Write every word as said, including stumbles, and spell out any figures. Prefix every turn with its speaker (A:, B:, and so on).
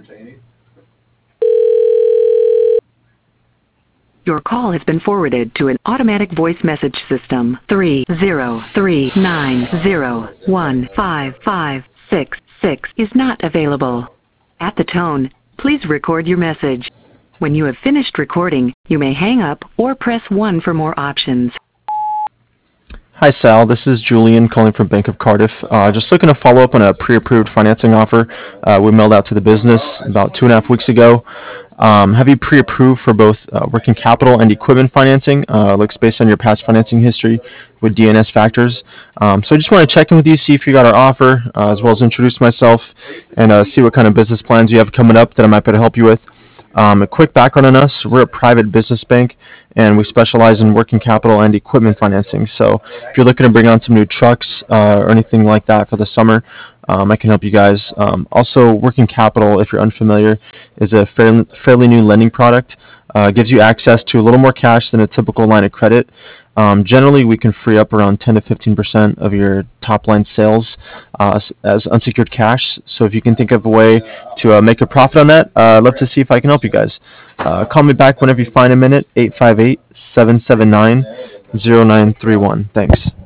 A: Your call has been forwarded to an automatic voice message system. three zero three nine zero one five five six six is not available. At the tone, please record your message. When you have finished recording, you may hang up or press one for more options.
B: Hi Sal, this is Julian calling from Bank of Cardiff. Uh, just looking to follow up on a pre-approved financing offer uh, we mailed out to the business about two and a half weeks ago. Um, have you pre-approved for both uh, working capital and equipment financing? Uh, looks based on your past financing history with D N S Factors. Um, so I just want to check in with you, see if you got our offer, uh, as well as introduce myself and uh, see what kind of business plans you have coming up that I might be able to help you with. Um, a quick background on us: we're a private business bank, and we specialize in working capital and equipment financing. So if you're looking to bring on some new trucks uh, or anything like that for the summer, um, I can help you guys. Um, also, working capital, if you're unfamiliar, is a fairly, fairly new lending product. Uh, gives you access to a little more cash than a typical line of credit. Um, generally, we can free up around ten to fifteen percent of your top line sales uh, as unsecured cash. So if you can think of a way to uh, make a profit on that, uh, I'd love to see if I can help you guys. Uh, call me back whenever you find a minute, eight five eight, seven seven nine, zero nine three one. Thanks.